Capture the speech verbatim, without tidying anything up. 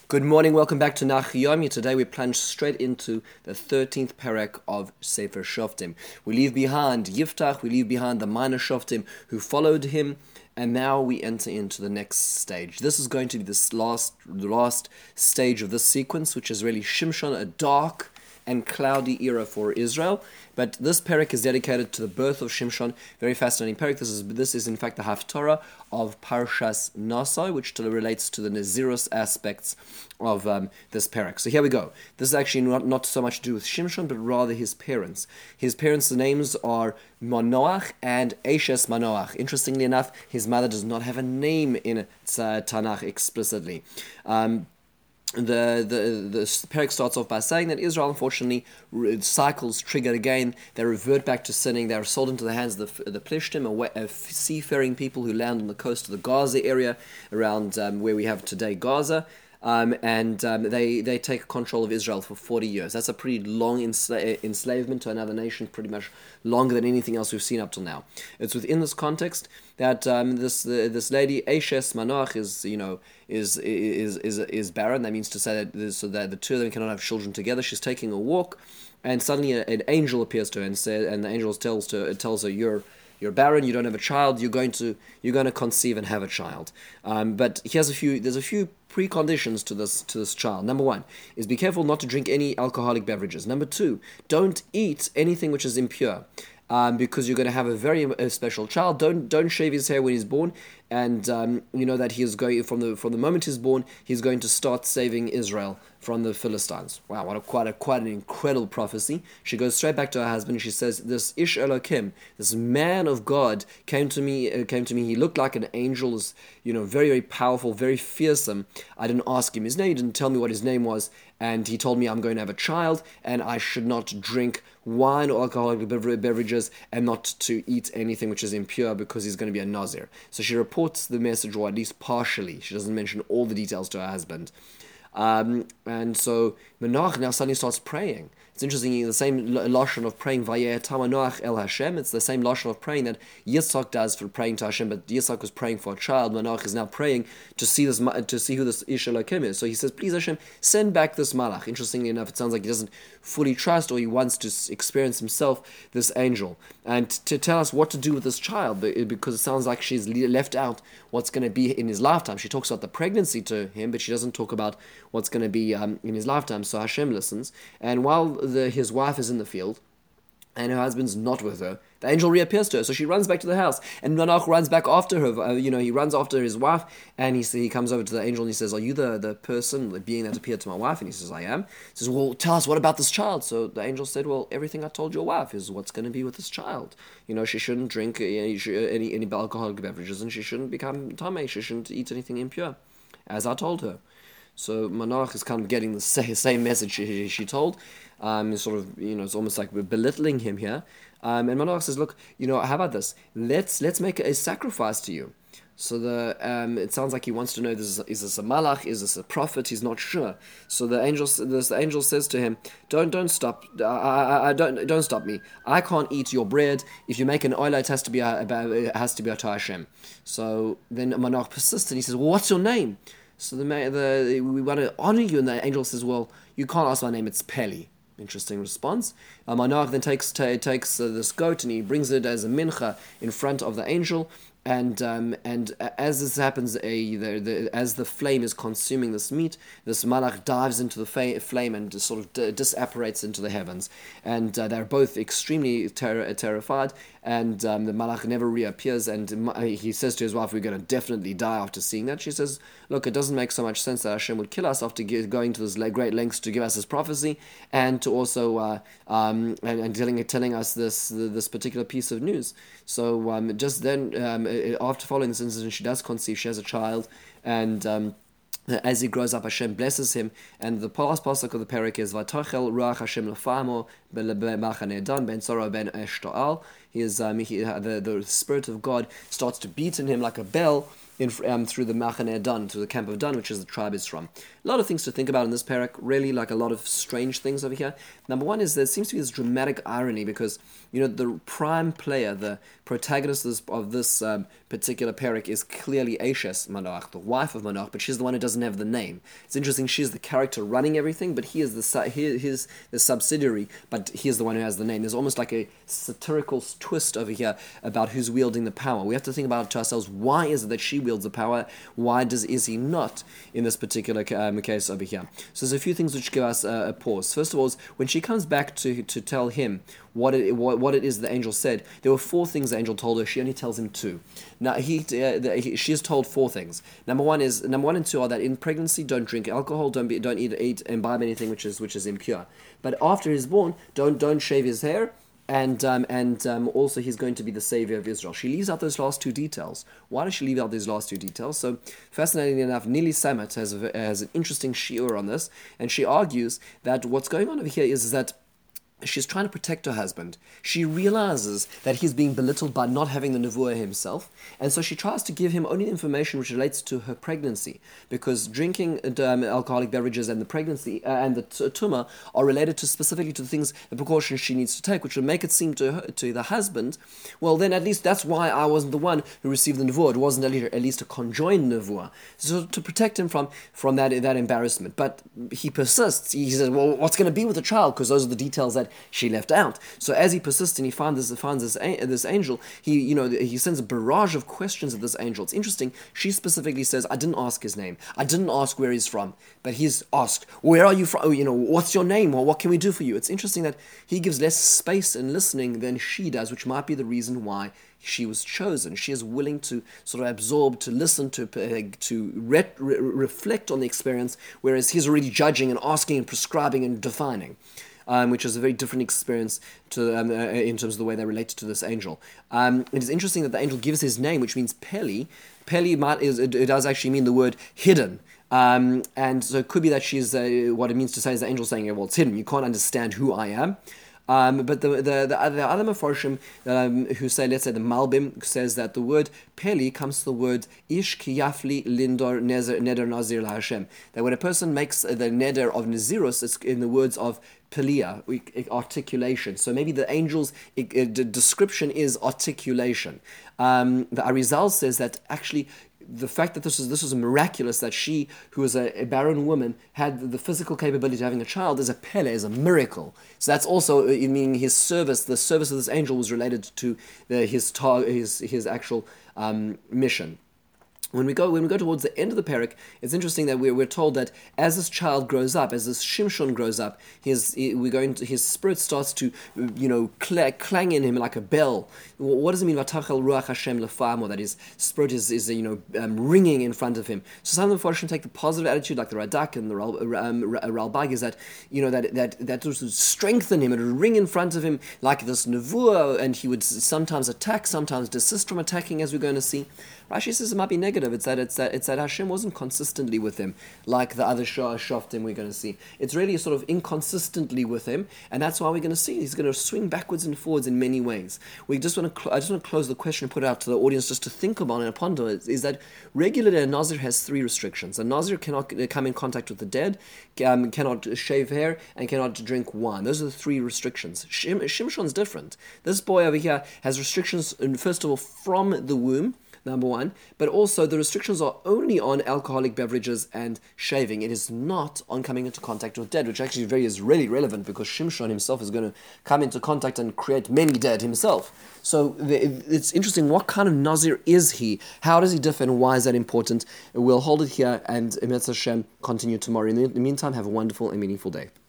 Good morning, welcome back to Nach Yomi. Today we plunge straight into the thirteenth perek of Sefer Shoftim. We leave behind Yiftach, we leave behind the minor Shoftim who followed him, and now we enter into the next stage. This is going to be this last, the last stage of this sequence, which is really Shimshon, a dark and cloudy era for Israel. But this perek is dedicated to the birth of Shimshon. Very fascinating perek. This is this is in fact the Haftarah of Parshas Nasa, which relates to the Nazirus aspects of um, this perek. So here we go. This is actually not, not so much to do with Shimshon, but rather his parents. His parents' names are Manoach and Eshes Manoach. Interestingly enough, his mother does not have a name in Tanakh explicitly. Um, The the the perek starts off by saying that Israel, unfortunately, cycles trigger again. They revert back to sinning. They are sold into the hands of the, the Plishtim, a, a seafaring people who land on the coast of the Gaza area, around um, where we have today Gaza. Um, and um, they, they take control of Israel for forty years. That's a pretty long ensla- enslavement to another nation, pretty much longer than anything else we've seen up till now. It's within this context that um, this uh, this lady Eshes Manoach is you know is is is is barren. That means to say that this, so that the two of them cannot have children together. She's taking a walk, and suddenly a, an angel appears to her and says, and the angel tells to tells her, "You're." You're barren. You don't have a child. You're going to you're going to conceive and have a child. Um, but here's a few. There's a few preconditions to this to this child. Number one is be careful not to drink any alcoholic beverages. Number two, don't eat anything which is impure. Um, because you're going to have a very uh, special child. Don't don't shave his hair when he's born, and um, you know that he is going from the from the moment he's born, he's going to start saving Israel from the Philistines. Wow, what a quite a quite an incredible prophecy. She goes straight back to her husband. And she says, "This Ish Elokim, this man of God, came to me. Uh, came to me. He looked like an angel. Was, you know, very very powerful, very fearsome. I didn't ask him his name. He didn't tell me what his name was, and he told me I'm going to have a child, and I should not drink wine or alcoholic beverages, and not to eat anything which is impure because he's going to be a Nazir." So she reports the message, or at least partially. She doesn't mention all the details to her husband. Um, and so Manoach now suddenly starts praying. It's interesting, the same lashon of praying, Vayeta Manoach El Hashem. It's the same lashon of praying that Yitzhak does for praying to Hashem, but Yitzhak was praying for a child. Manoach is now praying to see this, to see who this Ish Elokim is. So he says, "Please Hashem, send back this malach." Interestingly enough, it sounds like he doesn't fully trust, or he wants to experience himself this angel, and to tell us what to do with this child, because it sounds like she's left out what's going to be in his lifetime. She talks about the pregnancy to him, but she doesn't talk about what's going to be um, in his lifetime. So Hashem listens, and while the, his wife is in the field and her husband's not with her, the angel reappears to her. So she runs back to the house, and Manoach runs back after her. Uh, you know, he runs after his wife, and he he comes over to the angel and he says, "Are you the, the person, the being that appeared to my wife?" And he says, "I am." He says, "Well, tell us, what about this child?" So the angel said, "Well, everything I told your wife is what's going to be with this child. You know, she shouldn't drink any any, any alcoholic beverages, and she shouldn't become tamei. She shouldn't eat anything impure, as I told her." So Manoach is kind of getting the same message she, she told. Um, sort of, you know, it's almost like we're belittling him here. Um, and Manoach says, "Look, you know, how about this? Let's let's make a sacrifice to you." So the um, it sounds like he wants to know, this is, is this a malach? Is this a prophet? He's not sure. So the angel this, the angel says to him, "Don't don't stop. I, I, I don't don't stop me. I can't eat your bread. If you make an oila, it has to be a, it has to be a to Hashem." So then Manoach persists and he says, "Well, what's your name?" So the, the we want to honor you, and the angel says, "Well, you can't ask my name. It's Peli." Interesting response. Uh, Manoach then takes t- takes uh, this goat and he brings it as a mincha in front of the angel. And um, and as this happens, a the, the, as the flame is consuming this meat, this malach dives into the fa- flame and sort of d- disapparates into the heavens. And uh, they're both extremely ter- terrified. And um, the malach never reappears. And he says to his wife, "We're going to definitely die after seeing that." She says, "Look, it doesn't make so much sense that Hashem would kill us after going to this great lengths to give us this prophecy, and to also uh, um, and, and telling telling us this this particular piece of news." So um, just then. Um, After following this incident, she does conceive. She has a child, and um, as he grows up, Hashem blesses him. And the last pasuk of the perek is Vatochel Ruach Hashem Lefamo B'Machane Dan Ben Sora Ben Eshtoal. He is um, he, the the spirit of God starts to beat in him like a bell. in, um, through the Machaneh Dan, through the camp of Dan, which is the tribe is from. A lot of things to think about in this parak, really, like a lot of strange things over here. Number one is there seems to be this dramatic irony because, you know, the prime player, the protagonist of this, of this um, particular parak is clearly Ashes Manoach, the wife of Manoach, but she's the one who doesn't have the name. It's interesting, she's the character running everything, but he is the he, he's the subsidiary, but he is the one who has the name. There's almost like a satirical twist over here about who's wielding the power. We have to think about it to ourselves, why is it that she wields the power? Why does is he not in this particular um, case over here? So there's a few things which give us a, a pause. First of all, is when she comes back to, to tell him what it what, what it is the angel said, there were four things the angel told her. She only tells him two. Now he, uh, the, he she is told four things. Number one is number one and two are that in pregnancy don't drink alcohol, don't be don't eat eat imbibe anything which is which is impure. But after he's born, don't don't shave his hair. And um, and um, also he's going to be the savior of Israel. She leaves out those last two details. Why does she leave out these last two details? So, fascinatingly enough, Nili Samet has, a, has an interesting shiur on this, and she argues that what's going on over here is, is that she's trying to protect her husband. She realizes that he's being belittled by not having the nevuah himself, and so she tries to give him only the information which relates to her pregnancy, because drinking um, alcoholic beverages and the pregnancy uh, and the t- tumah are related to specifically to the things, the precautions she needs to take, which will make it seem to her, to the husband, well, then at least that's why I wasn't the one who received the nevuah. It wasn't at least, at least a conjoined nevuah, so to protect him from from that that embarrassment. But he persists. He says, well, what's going to be with the child? Because those are the details that she left out. So as he persists and he finds this finds this this angel, he you know he sends a barrage of questions at this angel. It's interesting. She specifically says, "I didn't ask his name. I didn't ask where he's from, but he's asked, where are you from? You know, what's your name, or what can we do for you?" It's interesting that he gives less space in listening than she does, which might be the reason why she was chosen. She is willing to sort of absorb, to listen, to uh, to re- re- reflect on the experience, whereas he's already judging and asking and prescribing and defining. Um, which is a very different experience to um, uh, in terms of the way they relate to this angel. Um, it is interesting that the angel gives his name, which means Peli. Peli might, is, it, it does actually mean the word hidden. Um, and so it could be that she's, uh, what it means to say is the angel saying, well, it's hidden, you can't understand who I am. Um, but the the the, the other Mefarshim um, who say, let's say the Malbim says that the word Peli comes to the word Ish Kiyafli Lindor Neder Neder Nazir La Hashem. That when a person makes the Neder of Nazirus, it's in the words of Pelia, articulation. So maybe the angel's description is articulation. Um, the Arizal says that actually the fact that this is this is miraculous, that she, who is a, a barren woman, had the physical capability of having a child, is a pele, is a miracle. So that's also, I mean, his service, the service of this angel was related to the, his tar, his his actual um, mission. When we go when we go towards the end of the parak, it's interesting that we're, we're told that as this child grows up, as this Shimshon grows up, his we go into his spirit starts to you know cl- clang in him like a bell. What does it mean? Vatachal ruach Hashem lefamo, that his spirit is is you know um, ringing in front of him. So some of the Farshim take the positive attitude, like the Radak and the Ral, um, Ralbag, is that you know that that that would strengthen him, it would ring in front of him like this nevuah, and he would sometimes attack, sometimes desist from attacking, as we're going to see. Rashi says it might be negative. It's that it's that it's that Hashem wasn't consistently with him, like the other shoftim we're going to see. It's really sort of inconsistently with him, and that's why we're going to see he's going to swing backwards and forwards in many ways. We just want to cl- I just want to close the question and put it out to the audience just to think about and ponder. Is, is that regularly a Nazir has three restrictions. A Nazir cannot come in contact with the dead, um, cannot shave hair, and cannot drink wine. Those are the three restrictions. Shim- Shimshon's different. This boy over here has restrictions, first of all, from the womb. Number one, but also the restrictions are only on alcoholic beverages and shaving. It is not on coming into contact with dead, which actually very is really relevant because Shimshon himself is going to come into contact and create many dead himself. So the, it's interesting, what kind of Nazir is he? How does he differ and why is that important? We'll hold it here and Emetz Hashem continue tomorrow. In the meantime, have a wonderful and meaningful day.